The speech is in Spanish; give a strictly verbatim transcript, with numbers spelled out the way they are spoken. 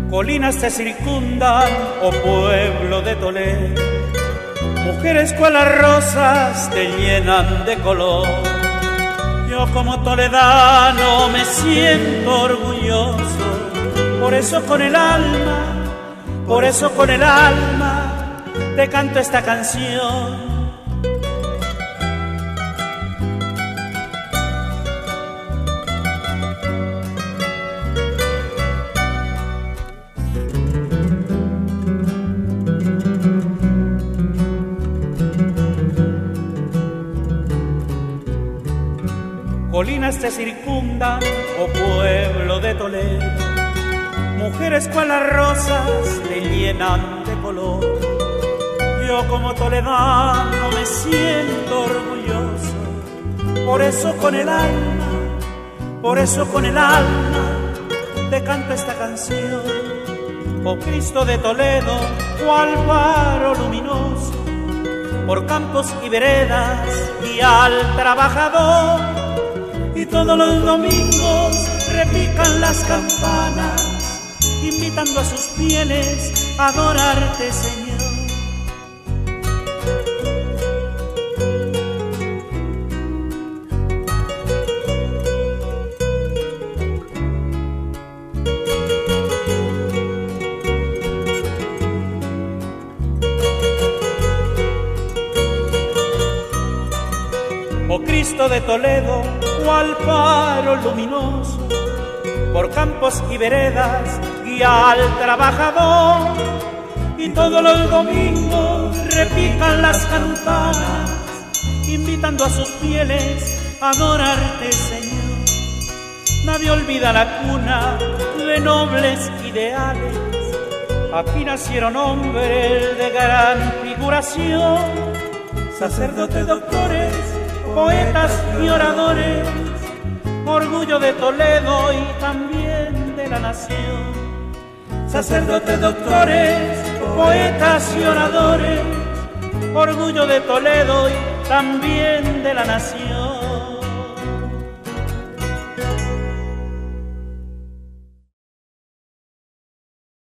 Colinas te circundan, oh pueblo de Toledo, mujeres cual las rosas te llenan de color. Yo como toledano me siento orgulloso, por eso con el alma, por eso con el alma te canto esta canción. Colinas te circundan, oh pueblo de Toledo, mujeres cual las rosas te llenan de color. Yo como toledano me siento orgulloso, por eso con el alma, por eso con el alma te canto esta canción. Oh Cristo de Toledo, cual faro luminoso, por campos y veredas guía al trabajador. Y todos los domingos repican las campanas, invitando a sus fieles a adorarte, Señor. Oh Cristo de Toledo, cual faro luminoso, por campos y veredas guía al trabajador. Y todos los domingos repican las campanas, invitando a sus fieles a adorarte, Señor. Nadie olvida la cuna de nobles ideales, aquí nacieron hombres de gran figuración, sacerdotes, doctores, poetas y oradores, orgullo de Toledo y también de la nación. Sacerdotes, doctores, poetas y oradores, orgullo de Toledo y también de la nación.